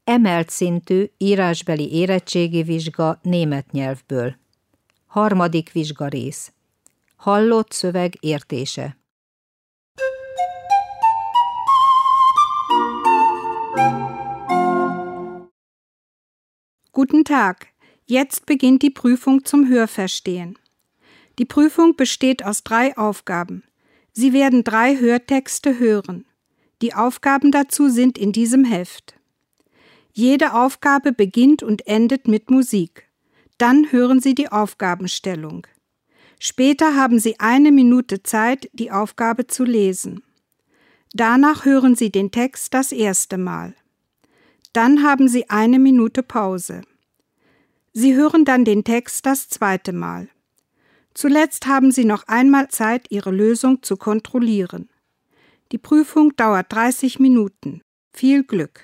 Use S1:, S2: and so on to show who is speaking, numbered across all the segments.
S1: Emelt szintű írásbeli érettségi vizsga német nyelvből. 3. vizsgarész. Hallott szöveg értése.
S2: Guten Tag, jetzt beginnt die Prüfung zum Hörverstehen. Die Prüfung besteht aus 3 Aufgaben. Sie werden 3 Hörtexte hören. Die Aufgaben dazu sind in diesem Heft. Jede Aufgabe beginnt und endet mit Musik. Dann hören Sie die Aufgabenstellung. Später haben Sie 1 Minute Zeit, die Aufgabe zu lesen. Danach hören Sie den Text das erste Mal. Dann haben Sie 1 Minute Pause. Sie hören dann den Text das zweite Mal. Zuletzt haben Sie noch einmal Zeit, Ihre Lösung zu kontrollieren. Die Prüfung dauert 30 Minuten. Viel Glück!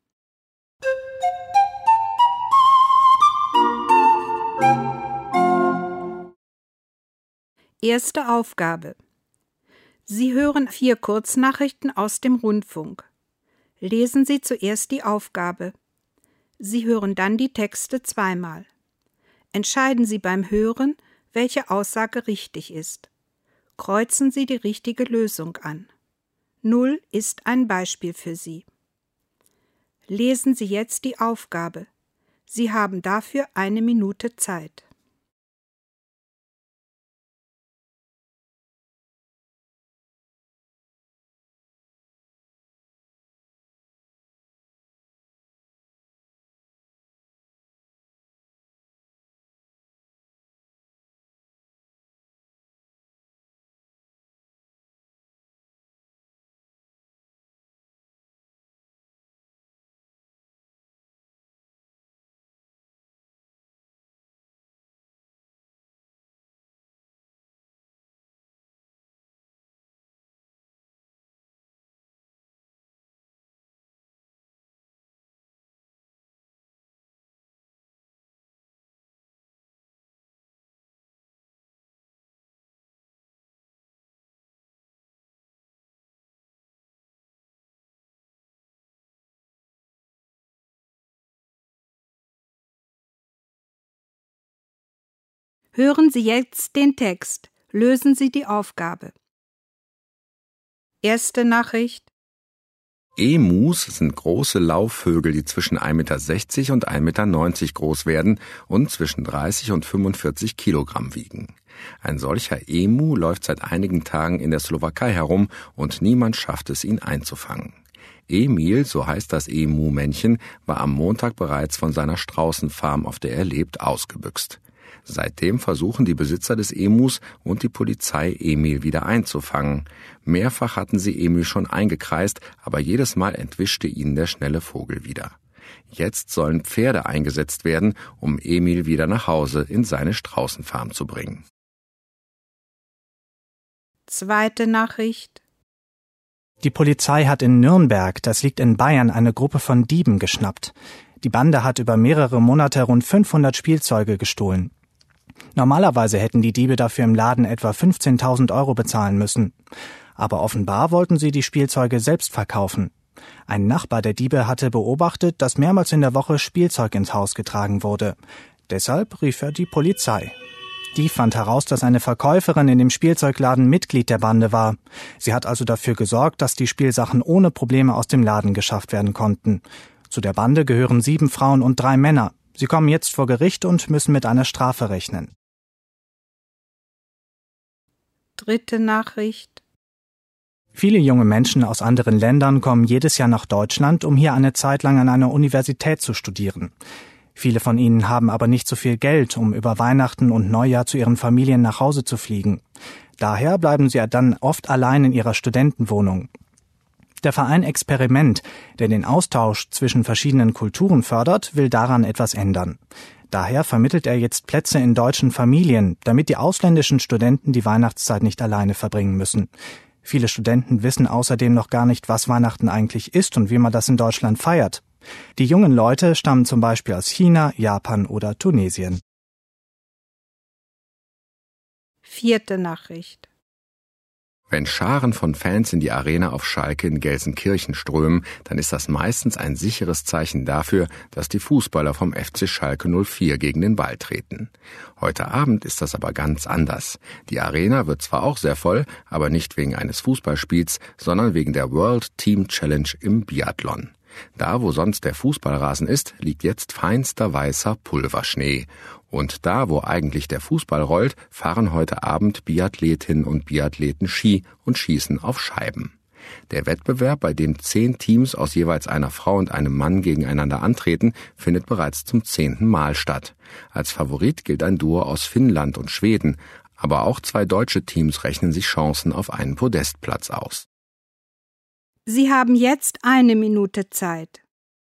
S2: Erste Aufgabe. Sie hören 4 Kurznachrichten aus dem Rundfunk. Lesen Sie zuerst die Aufgabe. Sie hören dann die Texte zweimal. Entscheiden Sie beim Hören, welche Aussage richtig ist. Kreuzen Sie die richtige Lösung an. 0 ist ein Beispiel für Sie. Lesen Sie jetzt die Aufgabe. Sie haben dafür 1 Minute Zeit. Hören Sie jetzt den Text. Lösen Sie die Aufgabe. Erste Nachricht.
S3: Emus sind große Laufvögel, die zwischen 1,60 Meter und 1,90 Meter groß werden und zwischen 30 und 45 Kilogramm wiegen. Ein solcher Emu läuft seit einigen Tagen in der Slowakei herum und niemand schafft es, ihn einzufangen. Emil, so heißt das Emu-Männchen, war am Montag bereits von seiner Straußenfarm, auf der er lebt, ausgebüxt. Seitdem versuchen die Besitzer des Emus und die Polizei, Emil wieder einzufangen. Mehrfach hatten sie Emil schon eingekreist, aber jedes Mal entwischte ihnen der schnelle Vogel wieder. Jetzt sollen Pferde eingesetzt werden, um Emil wieder nach Hause in seine Straußenfarm zu bringen.
S2: Zweite Nachricht.
S4: Die Polizei hat in Nürnberg, das liegt in Bayern, eine Gruppe von Dieben geschnappt. Die Bande hat über mehrere Monate rund 500 Spielzeuge gestohlen. Normalerweise hätten die Diebe dafür im Laden etwa 15.000 € bezahlen müssen. Aber offenbar wollten sie die Spielzeuge selbst verkaufen. Ein Nachbar der Diebe hatte beobachtet, dass mehrmals in der Woche Spielzeug ins Haus getragen wurde. Deshalb rief er die Polizei. Die fand heraus, dass eine Verkäuferin in dem Spielzeugladen Mitglied der Bande war. Sie hat also dafür gesorgt, dass die Spielsachen ohne Probleme aus dem Laden geschafft werden konnten. Zu der Bande gehören 7 Frauen und 3 Männer. Sie kommen jetzt vor Gericht und müssen mit einer Strafe rechnen.
S2: Dritte Nachricht.
S4: Viele junge Menschen aus anderen Ländern kommen jedes Jahr nach Deutschland, um hier eine Zeit lang an einer Universität zu studieren. Viele von ihnen haben aber nicht so viel Geld, um über Weihnachten und Neujahr zu ihren Familien nach Hause zu fliegen. Daher bleiben sie dann oft allein in ihrer Studentenwohnung. Der Verein Experiment, der den Austausch zwischen verschiedenen Kulturen fördert, will daran etwas ändern. Daher vermittelt er jetzt Plätze in deutschen Familien, damit die ausländischen Studenten die Weihnachtszeit nicht alleine verbringen müssen. Viele Studenten wissen außerdem noch gar nicht, was Weihnachten eigentlich ist und wie man das in Deutschland feiert. Die jungen Leute stammen zum Beispiel aus China, Japan oder Tunesien.
S2: Vierte Nachricht.
S3: Wenn Scharen von Fans in die Arena auf Schalke in Gelsenkirchen strömen, dann ist das meistens ein sicheres Zeichen dafür, dass die Fußballer vom FC Schalke 04 gegen den Ball treten. Heute Abend ist das aber ganz anders. Die Arena wird zwar auch sehr voll, aber nicht wegen eines Fußballspiels, sondern wegen der World Team Challenge im Biathlon. Da, wo sonst der Fußballrasen ist, liegt jetzt feinster weißer Pulverschnee. Und da, wo eigentlich der Fußball rollt, fahren heute Abend Biathletinnen und Biathleten Ski und schießen auf Scheiben. Der Wettbewerb, bei dem 10 Teams aus jeweils einer Frau und einem Mann gegeneinander antreten, findet bereits zum 10. Mal statt. Als Favorit gilt ein Duo aus Finnland und Schweden, aber auch 2 deutsche Teams rechnen sich Chancen auf einen Podestplatz aus.
S2: Sie haben jetzt 1 Minute Zeit.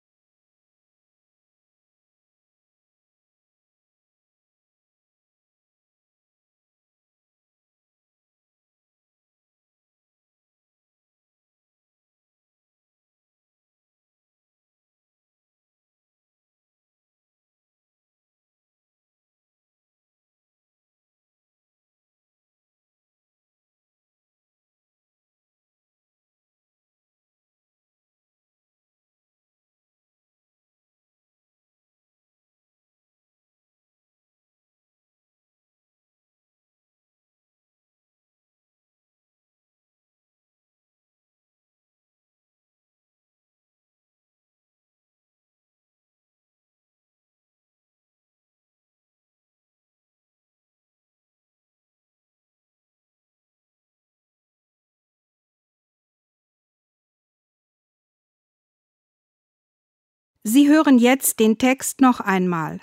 S2: Sie hören jetzt den Text noch einmal.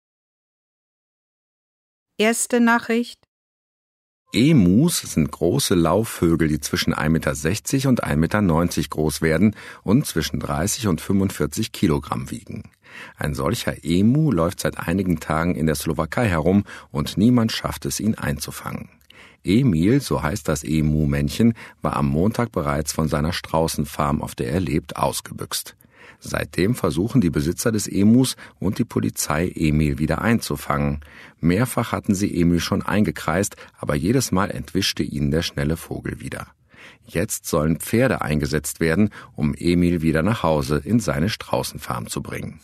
S2: Erste Nachricht.
S3: Emus sind große Laufvögel, die zwischen 1,60 Meter und 1,90 Meter groß werden und zwischen 30 und 45 Kilogramm wiegen. Ein solcher Emu läuft seit einigen Tagen in der Slowakei herum und niemand schafft es, ihn einzufangen. Emil, so heißt das Emu-Männchen, war am Montag bereits von seiner Straußenfarm, auf der er lebt, ausgebüxt. Seitdem versuchen die Besitzer des Emus und die Polizei, Emil wieder einzufangen. Mehrfach hatten sie Emil schon eingekreist, aber jedes Mal entwischte ihnen der schnelle Vogel wieder. Jetzt sollen Pferde eingesetzt werden, um Emil wieder nach Hause in seine Straußenfarm zu bringen.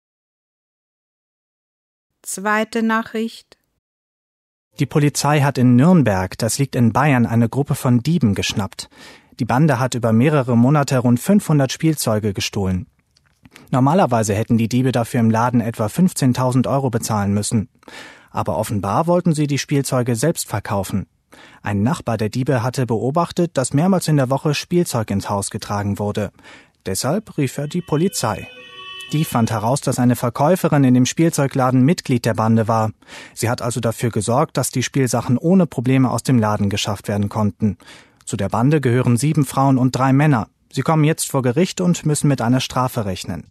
S2: Zweite Nachricht.
S4: Die Polizei hat in Nürnberg, das liegt in Bayern, eine Gruppe von Dieben geschnappt. Die Bande hat über mehrere Monate rund 500 Spielzeuge gestohlen. Normalerweise hätten die Diebe dafür im Laden etwa 15.000 € bezahlen müssen. Aber offenbar wollten sie die Spielzeuge selbst verkaufen. Ein Nachbar der Diebe hatte beobachtet, dass mehrmals in der Woche Spielzeug ins Haus getragen wurde. Deshalb rief er die Polizei. Die fand heraus, dass eine Verkäuferin in dem Spielzeugladen Mitglied der Bande war. Sie hat also dafür gesorgt, dass die Spielsachen ohne Probleme aus dem Laden geschafft werden konnten. Zu der Bande gehören 7 Frauen und 3 Männer. Sie kommen jetzt vor Gericht und müssen mit einer Strafe rechnen.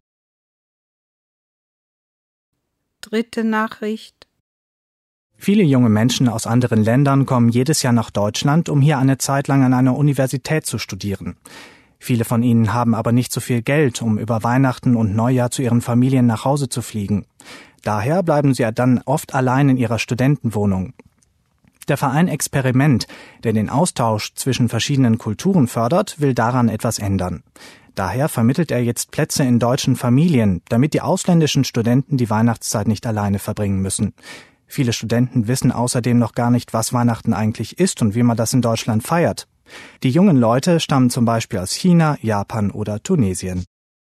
S2: Dritte Nachricht.
S4: Viele junge Menschen aus anderen Ländern kommen jedes Jahr nach Deutschland, um hier eine Zeit lang an einer Universität zu studieren. Viele von ihnen haben aber nicht so viel Geld, um über Weihnachten und Neujahr zu ihren Familien nach Hause zu fliegen. Daher bleiben sie dann oft allein in ihrer Studentenwohnung. Der Verein Experiment, der den Austausch zwischen verschiedenen Kulturen fördert, will daran etwas ändern. Daher vermittelt er jetzt Plätze in deutschen Familien, damit die ausländischen Studenten die Weihnachtszeit nicht alleine verbringen müssen. Viele Studenten wissen außerdem noch gar nicht, was Weihnachten eigentlich ist und wie man das in Deutschland feiert. Die jungen Leute stammen zum Beispiel aus China, Japan oder Tunesien.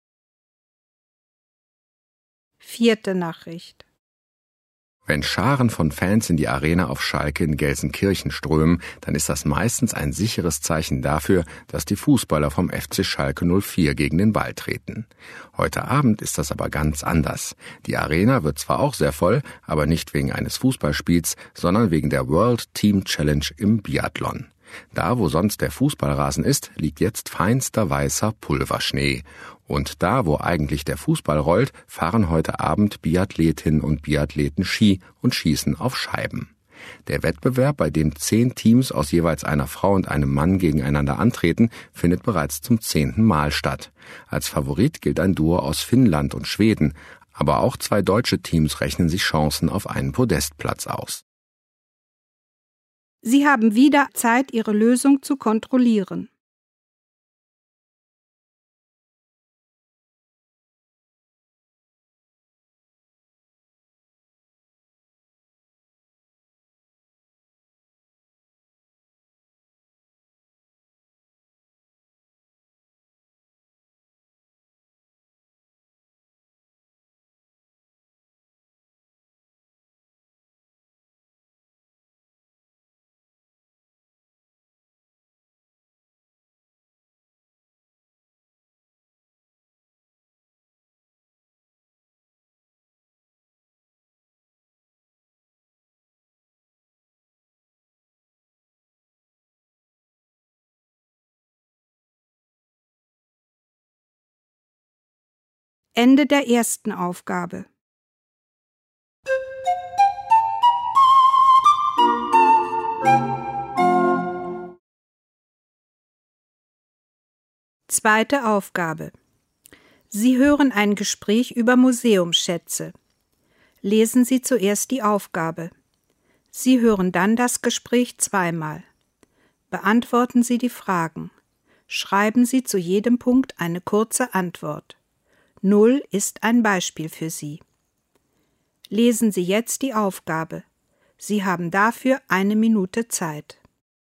S2: Vierte Nachricht.
S3: Wenn Scharen von Fans in die Arena auf Schalke in Gelsenkirchen strömen, dann ist das meistens ein sicheres Zeichen dafür, dass die Fußballer vom FC Schalke 04 gegen den Ball treten. Heute Abend ist das aber ganz anders. Die Arena wird zwar auch sehr voll, aber nicht wegen eines Fußballspiels, sondern wegen der World Team Challenge im Biathlon. Da, wo sonst der Fußballrasen ist, liegt jetzt feinster weißer Pulverschnee. Und da, wo eigentlich der Fußball rollt, fahren heute Abend Biathletinnen und Biathleten Ski und schießen auf Scheiben. Der Wettbewerb, bei dem 10 Teams aus jeweils einer Frau und einem Mann gegeneinander antreten, findet bereits zum 10. Mal statt. Als Favorit gilt ein Duo aus Finnland und Schweden, aber auch 2 deutsche Teams rechnen sich Chancen auf einen Podestplatz aus.
S2: Sie haben wieder Zeit, Ihre Lösung zu kontrollieren. Ende der ersten Aufgabe. Zweite Aufgabe. Sie hören ein Gespräch über Museumsschätze. Lesen Sie zuerst die Aufgabe. Sie hören dann das Gespräch zweimal. Beantworten Sie die Fragen. Schreiben Sie zu jedem Punkt eine kurze Antwort. 0 ist ein Beispiel für Sie. Lesen Sie jetzt die Aufgabe. Sie haben dafür 1 Minute Zeit.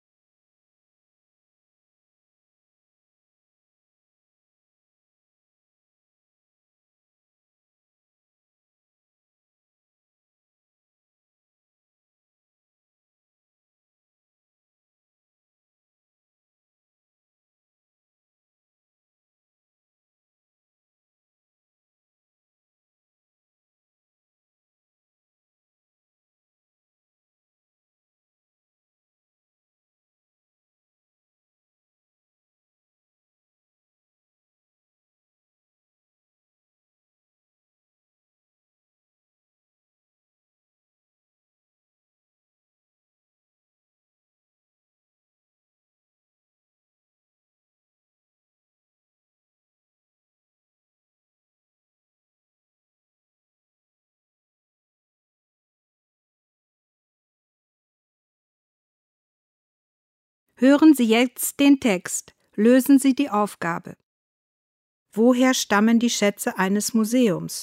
S2: Hören Sie jetzt den Text. Lösen Sie die Aufgabe. Woher stammen die Schätze eines Museums?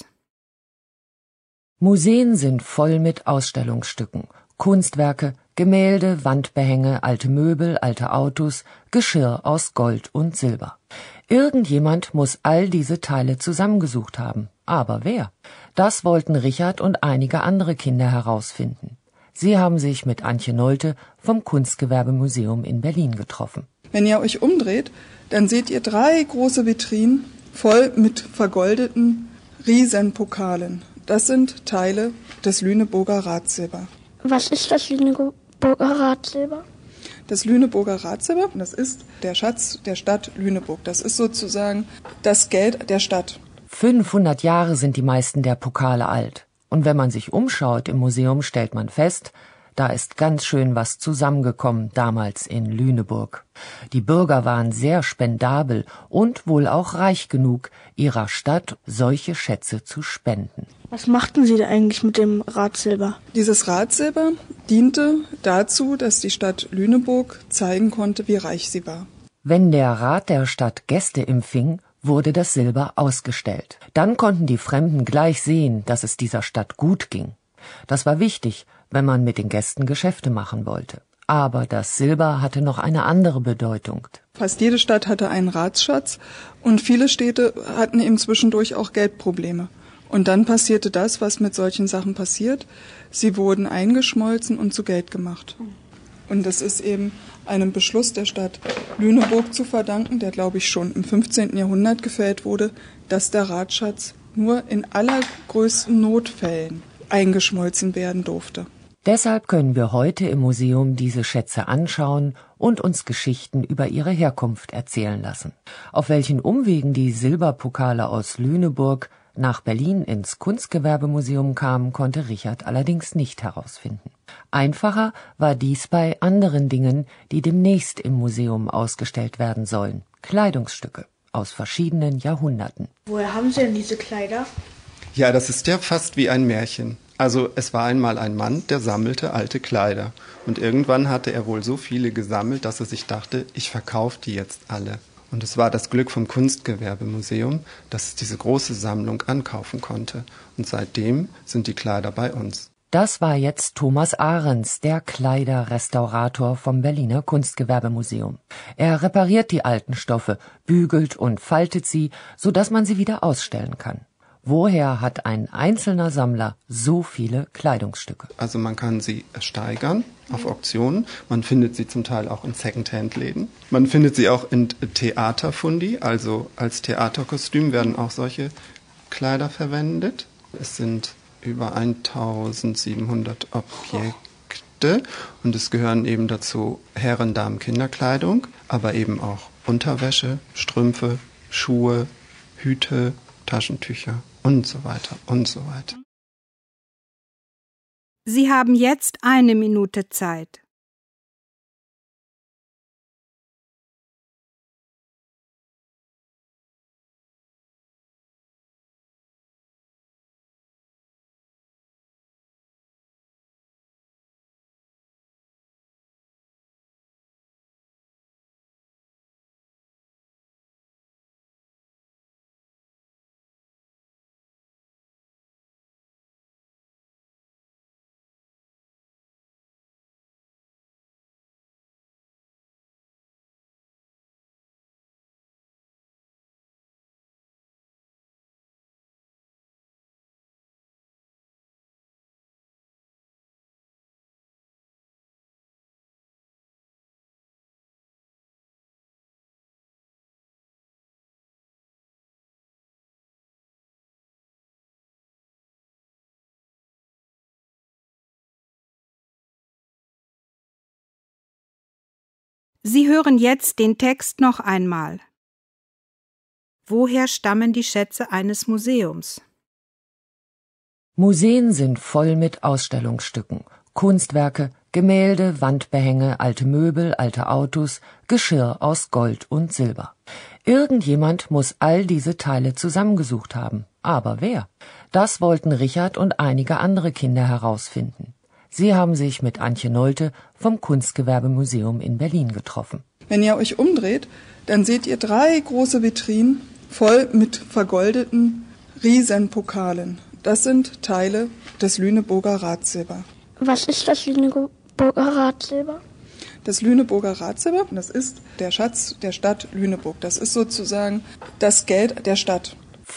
S5: Museen sind voll mit Ausstellungsstücken, Kunstwerke, Gemälde, Wandbehänge, alte Möbel, alte Autos, Geschirr aus Gold und Silber. Irgendjemand muss all diese Teile zusammengesucht haben. Aber wer? Das wollten Richard und einige andere Kinder herausfinden. Sie haben sich mit Antje Nolte vom Kunstgewerbemuseum in Berlin getroffen.
S6: Wenn ihr euch umdreht, dann seht ihr 3 große Vitrinen voll mit vergoldeten Riesenpokalen. Das sind Teile des Lüneburger Ratsilber.
S7: Was ist das Lüneburger Ratsilber?
S6: Das Lüneburger Ratsilber, das ist der Schatz der Stadt Lüneburg. Das ist sozusagen das Geld der Stadt.
S5: 500 Jahre sind die meisten der Pokale alt. Und wenn man sich umschaut im Museum, stellt man fest, da ist ganz schön was zusammengekommen damals in Lüneburg. Die Bürger waren sehr spendabel und wohl auch reich genug, ihrer Stadt solche Schätze zu spenden.
S7: Was machten Sie da eigentlich mit dem Ratsilber?
S6: Dieses Ratsilber diente dazu, dass die Stadt Lüneburg zeigen konnte, wie reich sie war.
S5: Wenn der Rat der Stadt Gäste empfing, wurde das Silber ausgestellt. Dann konnten die Fremden gleich sehen, dass es dieser Stadt gut ging. Das war wichtig, wenn man mit den Gästen Geschäfte machen wollte. Aber das Silber hatte noch eine andere Bedeutung.
S6: Fast jede Stadt hatte einen Ratsschatz und viele Städte hatten eben zwischendurch auch Geldprobleme. Und dann passierte das, was mit solchen Sachen passiert. Sie wurden eingeschmolzen und zu Geld gemacht. Und das ist eben einem Beschluss der Stadt Lüneburg zu verdanken, der, glaube ich, schon im 15. Jahrhundert gefällt wurde, dass der Ratsschatz nur in allergrößten Notfällen eingeschmolzen werden durfte.
S5: Deshalb können wir heute im Museum diese Schätze anschauen und uns Geschichten über ihre Herkunft erzählen lassen. Auf welchen Umwegen die Silberpokale aus Lüneburg nach Berlin ins Kunstgewerbemuseum kamen, konnte Richard allerdings nicht herausfinden. Einfacher war dies bei anderen Dingen, die demnächst im Museum ausgestellt werden sollen. Kleidungsstücke aus verschiedenen Jahrhunderten.
S7: Woher haben Sie denn diese Kleider?
S8: Ja, das ist ja fast wie ein Märchen. Also es war einmal ein Mann, der sammelte alte Kleider. Und irgendwann hatte er wohl so viele gesammelt, dass er sich dachte, ich verkaufe die jetzt alle. Und es war das Glück vom Kunstgewerbemuseum, dass es diese große Sammlung ankaufen konnte. Und seitdem sind die Kleider bei uns.
S5: Das war jetzt Thomas Ahrens, der Kleiderrestaurator vom Berliner Kunstgewerbemuseum. Er repariert die alten Stoffe, bügelt und faltet sie, sodass man sie wieder ausstellen kann. Woher hat ein einzelner Sammler so viele Kleidungsstücke?
S8: Also man kann sie ersteigern auf Auktionen. Man findet sie zum Teil auch in Secondhand-Läden. Man findet sie auch in Theaterfundi, also als Theaterkostüm werden auch solche Kleider verwendet. Es sind über 1700 Objekte und es gehören eben dazu Herren-, Damen-, Kinderkleidung, aber eben auch Unterwäsche, Strümpfe, Schuhe, Hüte, Taschentücher und so weiter und so weiter.
S2: Sie haben jetzt 1 Minute Zeit. Sie hören jetzt den Text noch einmal. Woher stammen die Schätze eines Museums?
S5: Museen sind voll mit Ausstellungsstücken, Kunstwerke, Gemälde, Wandbehänge, alte Möbel, alte Autos, Geschirr aus Gold und Silber. Irgendjemand muss all diese Teile zusammengesucht haben. Aber wer? Das wollten Richard und einige andere Kinder herausfinden. Sie haben sich mit Antje Nolte vom Kunstgewerbemuseum in Berlin getroffen.
S6: Wenn ihr euch umdreht, dann seht ihr 3 große Vitrinen voll mit vergoldeten Riesenpokalen. Das sind Teile des Lüneburger Ratsilber.
S7: Was ist das Lüneburger Ratsilber?
S6: Das Lüneburger Ratsilber, das ist der Schatz der Stadt Lüneburg. Das ist sozusagen das Geld der Stadt.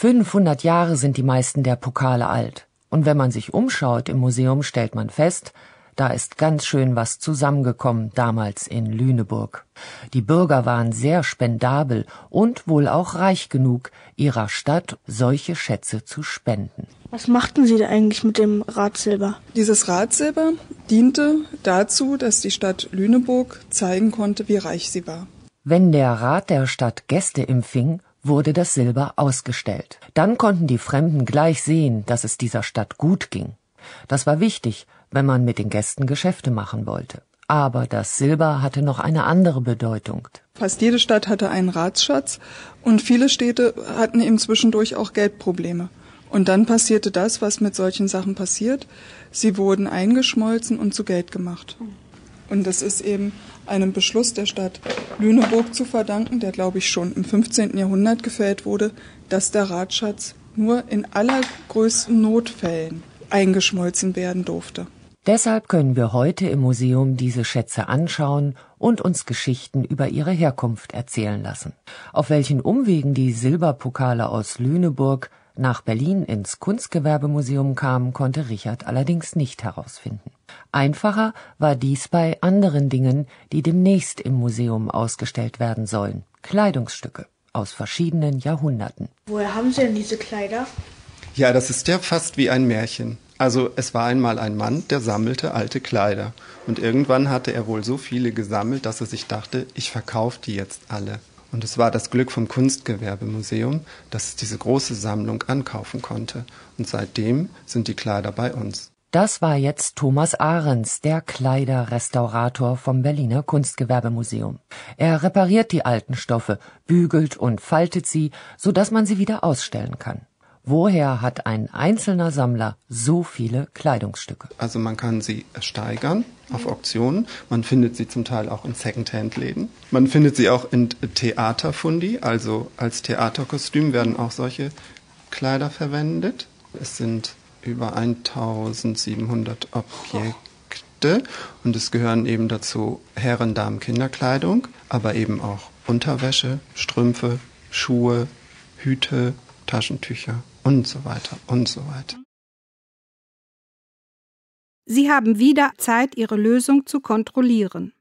S5: 500 Jahre sind die meisten der Pokale alt. Und wenn man sich umschaut im Museum, stellt man fest, da ist ganz schön was zusammengekommen damals in Lüneburg. Die Bürger waren sehr spendabel und wohl auch reich genug, ihrer Stadt solche Schätze zu spenden.
S7: Was machten Sie da eigentlich mit dem Ratsilber?
S6: Dieses Ratsilber diente dazu, dass die Stadt Lüneburg zeigen konnte, wie reich sie war.
S5: Wenn der Rat der Stadt Gäste empfing, wurde das Silber ausgestellt. Dann konnten die Fremden gleich sehen, dass es dieser Stadt gut ging. Das war wichtig, wenn man mit den Gästen Geschäfte machen wollte. Aber das Silber hatte noch eine andere Bedeutung.
S6: Fast jede Stadt hatte einen Ratsschatz und viele Städte hatten eben zwischendurch auch Geldprobleme. Und dann passierte das, was mit solchen Sachen passiert. Sie wurden eingeschmolzen und zu Geld gemacht. Und das ist eben einem Beschluss der Stadt Lüneburg zu verdanken, der, glaube ich, schon im 15. Jahrhundert gefällt wurde, dass der Ratschatz nur in allergrößten Notfällen eingeschmolzen werden durfte.
S5: Deshalb können wir heute im Museum diese Schätze anschauen und uns Geschichten über ihre Herkunft erzählen lassen. Auf welchen Umwegen die Silberpokale aus Lüneburg nach Berlin ins Kunstgewerbemuseum kamen, konnte Richard allerdings nicht herausfinden. Einfacher war dies bei anderen Dingen, die demnächst im Museum ausgestellt werden sollen. Kleidungsstücke aus verschiedenen Jahrhunderten.
S7: Woher haben Sie denn diese Kleider?
S8: Ja, das ist ja fast wie ein Märchen. Also es war einmal ein Mann, der sammelte alte Kleider. Und irgendwann hatte er wohl so viele gesammelt, dass er sich dachte, ich verkaufe die jetzt alle. Und es war das Glück vom Kunstgewerbemuseum, dass es diese große Sammlung ankaufen konnte. Und seitdem sind die Kleider bei uns.
S5: Das war jetzt Thomas Ahrens, der Kleiderrestaurator vom Berliner Kunstgewerbemuseum. Er repariert die alten Stoffe, bügelt und faltet sie, sodass man sie wieder ausstellen kann. woher hat ein einzelner Sammler so viele Kleidungsstücke?
S8: Also man kann sie ersteigern auf Auktionen. Man findet sie zum Teil auch in Secondhand-Läden. Man findet sie auch in Theaterfundi, also als Theaterkostüm werden auch solche Kleider verwendet. Es sind über 1700 Objekte und es gehören eben dazu Herren-, Damen-, Kinderkleidung, aber eben auch Unterwäsche, Strümpfe, Schuhe, Hüte, Taschentücher und so weiter und so weiter.
S2: Sie haben wieder Zeit, Ihre Lösung zu kontrollieren.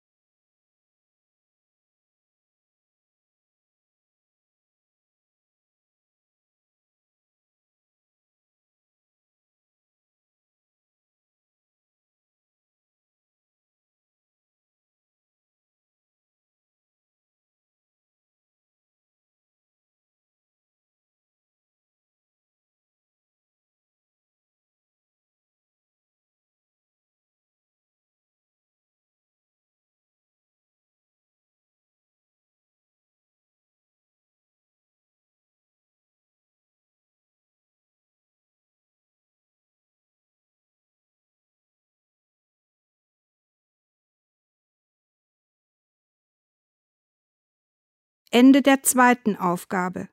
S2: Ende der zweiten Aufgabe.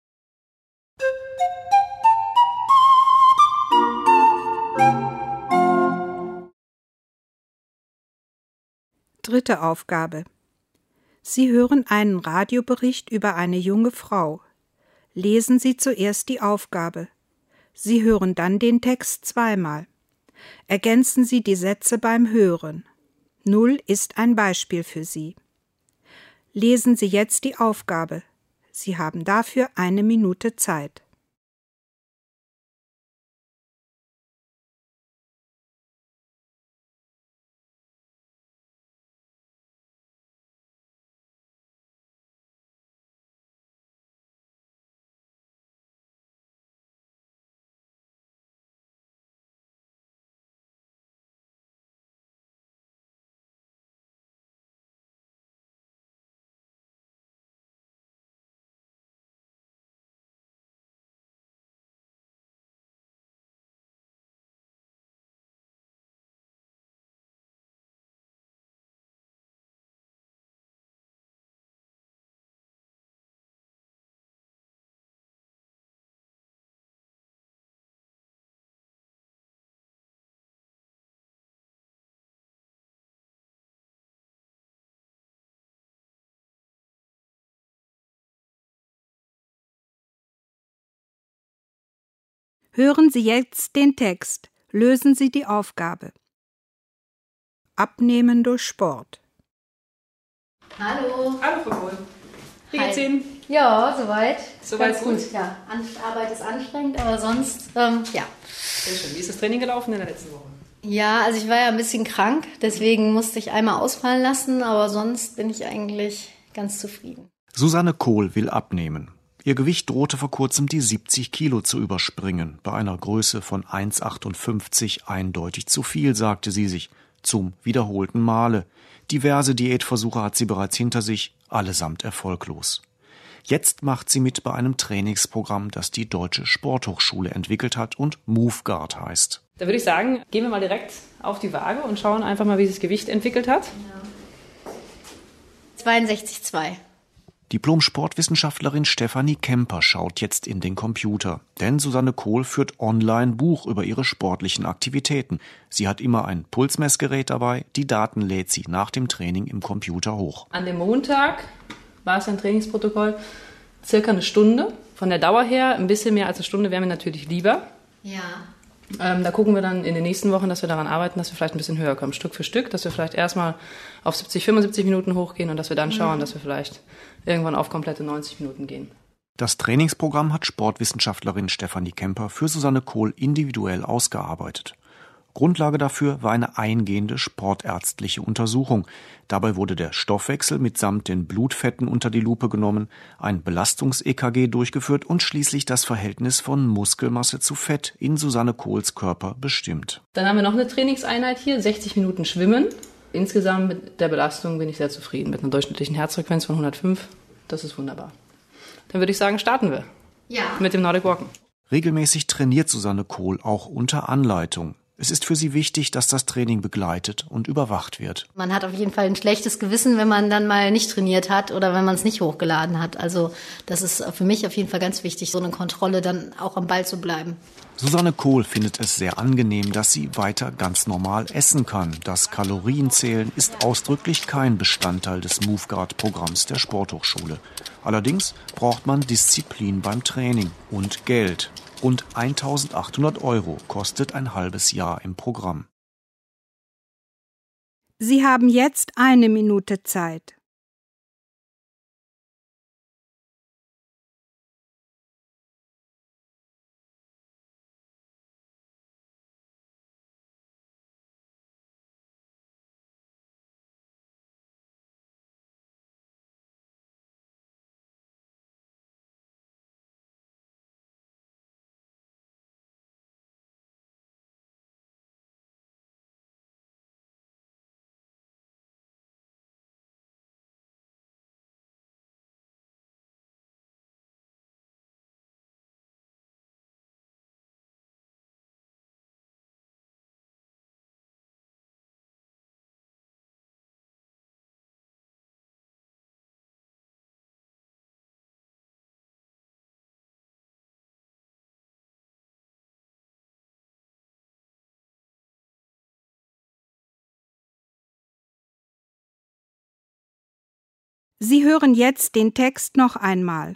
S2: Dritte Aufgabe. Sie hören einen Radiobericht über eine junge Frau. Lesen Sie zuerst die Aufgabe. Sie hören dann den Text zweimal. Ergänzen Sie die Sätze beim Hören. 0 ist ein Beispiel für Sie. Lesen Sie jetzt die Aufgabe. Sie haben dafür 1 Minute Zeit. Hören Sie jetzt den Text. Lösen Sie die Aufgabe. Abnehmen durch Sport.
S9: Hallo.
S10: Hallo, Frau Kohl. Wie geht's Ihnen?
S9: Ja, soweit.
S10: Soweit
S9: ganz gut. Ja, Arbeit ist anstrengend, aber sonst, ja.
S10: Sehr schön. Wie ist das Training gelaufen in der letzten Woche?
S9: Ja, also ich war ja ein bisschen krank, deswegen musste ich einmal ausfallen lassen, aber sonst bin ich eigentlich ganz zufrieden.
S11: Susanne Kohl will abnehmen. Ihr Gewicht drohte vor kurzem die 70 Kilo zu überspringen. Bei einer Größe von 1,58 eindeutig zu viel, sagte sie sich. Zum wiederholten Male. Diverse Diätversuche hat sie bereits hinter sich, allesamt erfolglos. Jetzt macht sie mit bei einem Trainingsprogramm, das die Deutsche Sporthochschule entwickelt hat und MoveGuard heißt.
S10: Da würde ich sagen, gehen wir mal direkt auf die Waage und schauen einfach mal, wie sich das Gewicht entwickelt hat.
S9: Ja. 62,2.
S11: Diplom-Sportwissenschaftlerin Stefanie Kemper schaut jetzt in den Computer. Denn Susanne Kohl führt online Buch über ihre sportlichen Aktivitäten. Sie hat immer ein Pulsmessgerät dabei. Die Daten lädt sie nach dem Training im Computer hoch.
S10: An dem Montag war es ein Trainingsprotokoll, circa 1 Stunde. Von der Dauer her ein bisschen mehr als 1 Stunde wäre mir natürlich lieber.
S9: Ja.
S10: Da gucken wir dann in den nächsten Wochen, dass wir daran arbeiten, dass wir vielleicht ein bisschen höher kommen, Stück für Stück, dass wir vielleicht erstmal auf 70, 75 Minuten hochgehen und dass wir dann schauen, dass wir vielleicht irgendwann auf komplette 90 Minuten gehen.
S11: Das Trainingsprogramm hat Sportwissenschaftlerin Stefanie Kemper für Susanne Kohl individuell ausgearbeitet. Grundlage dafür war eine eingehende sportärztliche Untersuchung. Dabei wurde der Stoffwechsel mitsamt den Blutfetten unter die Lupe genommen, ein Belastungs-EKG durchgeführt und schließlich das Verhältnis von Muskelmasse zu Fett in Susanne Kohls Körper bestimmt.
S10: Dann haben wir noch eine Trainingseinheit hier, 60 Minuten Schwimmen. Insgesamt mit der Belastung bin ich sehr zufrieden, mit einer durchschnittlichen Herzfrequenz von 105. Das ist wunderbar. Dann würde ich sagen, starten wir mit dem Nordic Walken.
S11: Regelmäßig trainiert Susanne Kohl auch unter Anleitung. Es ist für sie wichtig, dass das Training begleitet und überwacht wird.
S9: Man hat auf jeden Fall ein schlechtes Gewissen, wenn man dann mal nicht trainiert hat oder wenn man es nicht hochgeladen hat. Also das ist für mich auf jeden Fall ganz wichtig, so eine Kontrolle dann auch am Ball zu bleiben.
S11: Susanne Kohl findet es sehr angenehm, dass sie weiter ganz normal essen kann. Das Kalorienzählen ist ausdrücklich kein Bestandteil des MoveGuard-Programms der Sporthochschule. Allerdings braucht man Disziplin beim Training und Geld. Rund 1.800 € kostet ein halbes Jahr im Programm.
S2: Sie haben jetzt 1 Minute Zeit. Sie hören jetzt den Text noch einmal.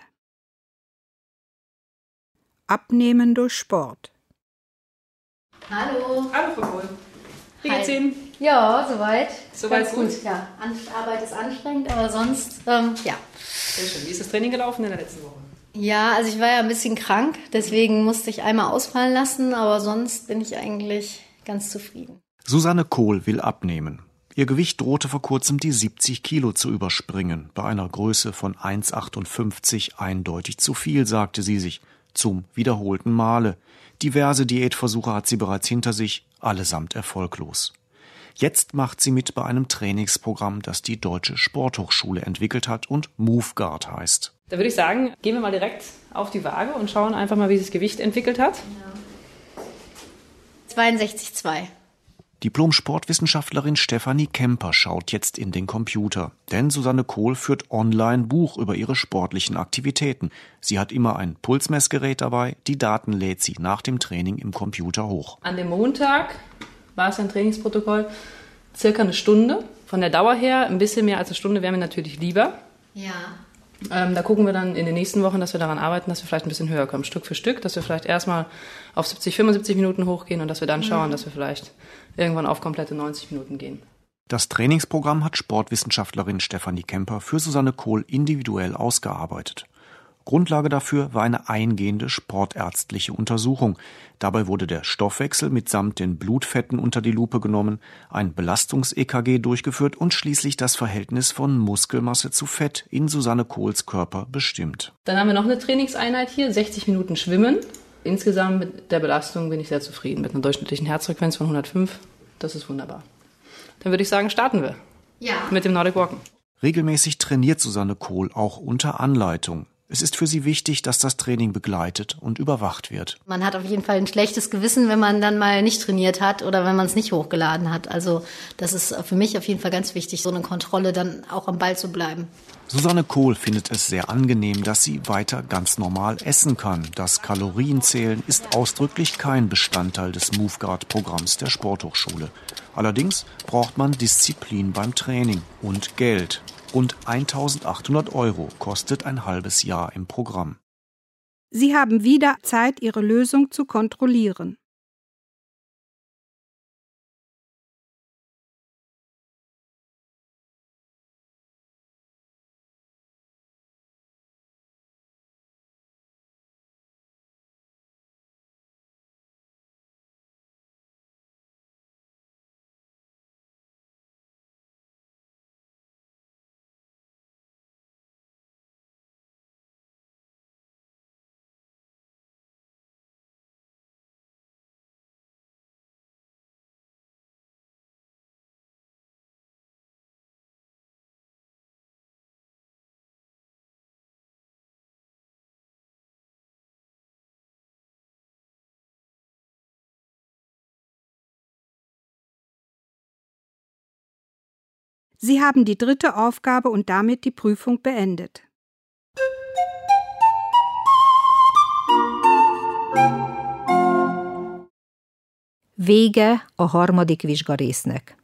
S2: Abnehmen durch Sport.
S10: Hallo. Hallo, Frau Kohl. Wie geht's Ihnen?
S9: Ja, soweit.
S10: Soweit
S9: ganz
S10: gut.
S9: Ja, Arbeit ist anstrengend, aber sonst, ja.
S10: Sehr schön. Wie ist das Training gelaufen in der letzten Woche?
S9: Ja, also ich war ja ein bisschen krank, deswegen musste ich einmal ausfallen lassen, aber sonst bin ich eigentlich ganz zufrieden.
S11: Susanne Kohl will abnehmen. Ihr Gewicht drohte vor kurzem die 70 Kilo zu überspringen. Bei einer Größe von 1,58 eindeutig zu viel, sagte sie sich, zum wiederholten Male. Diverse Diätversuche hat sie bereits hinter sich, allesamt erfolglos. Jetzt macht sie mit bei einem Trainingsprogramm, das die Deutsche Sporthochschule entwickelt hat und MoveGuard heißt.
S10: Da würde ich sagen, gehen wir mal direkt auf die Waage und schauen einfach mal, wie sich das Gewicht entwickelt hat.
S9: Ja. 62,2.
S11: Diplom-Sportwissenschaftlerin Stefanie Kemper schaut jetzt in den Computer. Denn Susanne Kohl führt online Buch über ihre sportlichen Aktivitäten. Sie hat immer ein Pulsmessgerät dabei. Die Daten lädt sie nach dem Training im Computer hoch.
S10: An dem Montag war es ein Trainingsprotokoll, circa 1 Stunde. Von der Dauer her, ein bisschen mehr als 1 Stunde wäre mir natürlich lieber.
S9: Ja.
S10: Da gucken wir dann in den nächsten Wochen, dass wir daran arbeiten, dass wir vielleicht ein bisschen höher kommen, Stück für Stück, dass wir vielleicht erstmal auf 70, 75 Minuten hochgehen und dass wir dann schauen, dass wir vielleicht irgendwann auf komplette 90 Minuten gehen.
S11: Das Trainingsprogramm hat Sportwissenschaftlerin Stefanie Kemper für Susanne Kohl individuell ausgearbeitet. Grundlage dafür war eine eingehende sportärztliche Untersuchung. Dabei wurde der Stoffwechsel mitsamt den Blutfetten unter die Lupe genommen, ein Belastungs-EKG durchgeführt und schließlich das Verhältnis von Muskelmasse zu Fett in Susanne Kohls Körper bestimmt.
S10: Dann haben wir noch eine Trainingseinheit hier, 60 Minuten Schwimmen. Insgesamt mit der Belastung bin ich sehr zufrieden, mit einer durchschnittlichen Herzfrequenz von 105. Das ist wunderbar. Dann würde ich sagen, starten wir mit dem Nordic Walken.
S11: Regelmäßig trainiert Susanne Kohl auch unter Anleitung. Es ist für sie wichtig, dass das Training begleitet und überwacht wird.
S9: Man hat auf jeden Fall ein schlechtes Gewissen, wenn man dann mal nicht trainiert hat oder wenn man es nicht hochgeladen hat. Also das ist für mich auf jeden Fall ganz wichtig, so eine Kontrolle dann auch am Ball zu bleiben.
S11: Susanne Kohl findet es sehr angenehm, dass sie weiter ganz normal essen kann. Das Kalorienzählen ist ausdrücklich kein Bestandteil des MoveGuard-Programms der Sporthochschule. Allerdings braucht man Disziplin beim Training und Geld. Rund 1.800 € kostet ein halbes Jahr im Programm.
S2: Sie haben wieder Zeit, Ihre Lösung zu kontrollieren. Sie haben die 3. Aufgabe und damit die Prüfung beendet.
S1: Vége a 3. vizsgarésznek.